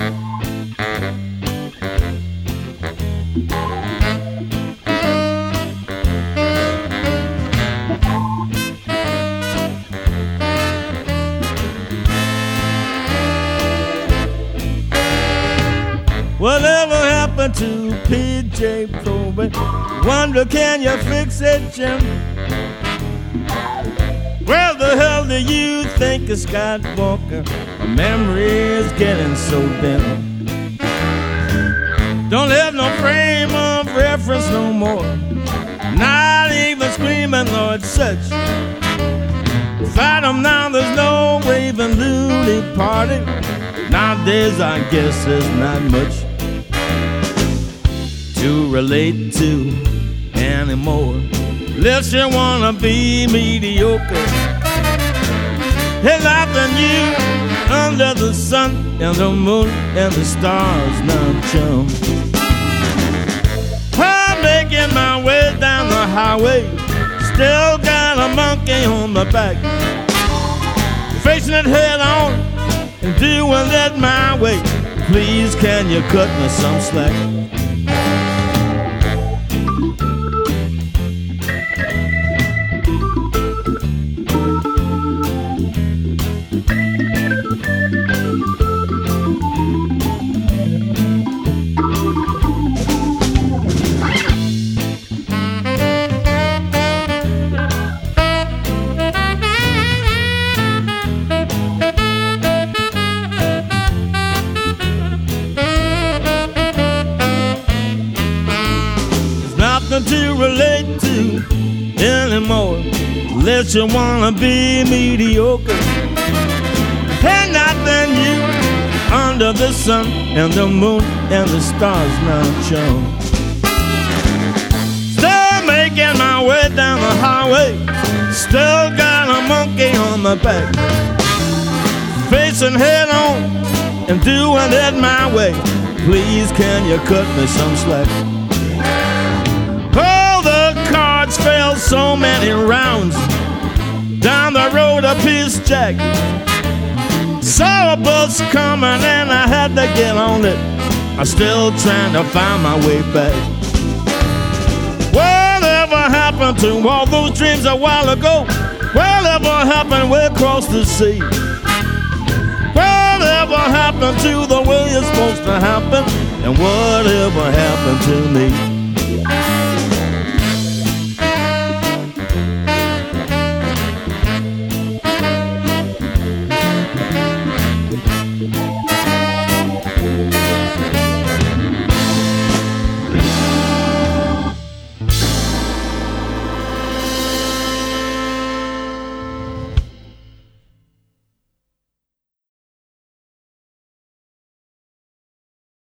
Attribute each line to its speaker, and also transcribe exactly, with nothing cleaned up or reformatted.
Speaker 1: Whatever happened to P J Proby? Wonder, can you fix it, Jim? Where the hell do you think of Scott Walker? My memory is getting so dim. Don't have no frame of reference no more. Not even screaming Lord Such. Fight 'em now, there's no raving loony party. Nowadays I guess there's not much to relate to anymore. Unless you wanna be mediocre. There's nothing new under the sun and the moon and the stars now, chum. I'm making my way down the highway. Still got a monkey on my back. Facing it head on and doing it my way. Please, can you cut me some slack? To relate to anymore, unless you wanna be mediocre. Ain't nothing new under the sun and the moon and the stars now, chum. Still making my way down the highway. Still got a monkey on my back. Facing head on and doing it my way. Please, can you cut me some slack? Cards fell so many rounds down the road of Peace Jack. Saw a bus coming and I had to get on it. I'm still trying to find my way back. Whatever happened to all those dreams a while ago? Whatever happened way across the sea? Whatever happened to the way it's supposed to happen? And whatever happened to me?